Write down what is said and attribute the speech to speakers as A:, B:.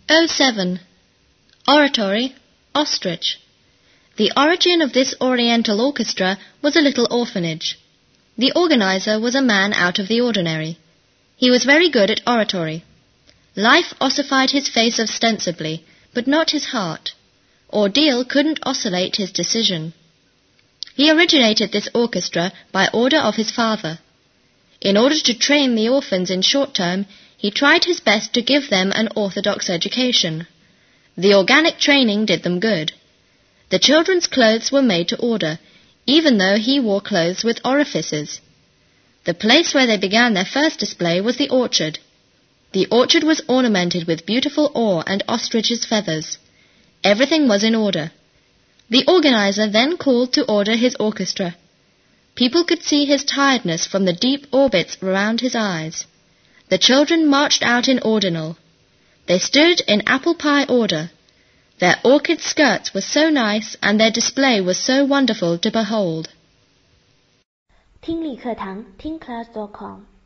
A: 07. Oratory, Ostrich. The origin of this Oriental orchestra was a little orphanage. The organizer was a man out of the ordinary. He was very good at oratory. Life ossified his face ostensibly, but not his heart. Ordeal couldn't oscillate his decision. He originated this orchestra by order of his father. In order to train the orphans in short term, he tried his best to give them an orthodox education. The organic training did them good. The children's clothes were made to order, even though he wore clothes with orifices. The place where they began their first display was the orchard. The orchard was ornamented with beautiful ore and ostrich's feathers. Everything was in order. The organizer then called to order his orchestra. People could see his tiredness from the deep orbits around his eyes. The children marched out in ordinal. They stood in apple pie order. Their orchid skirts were so nice, and their display was so wonderful to behold. 听力课堂听class.com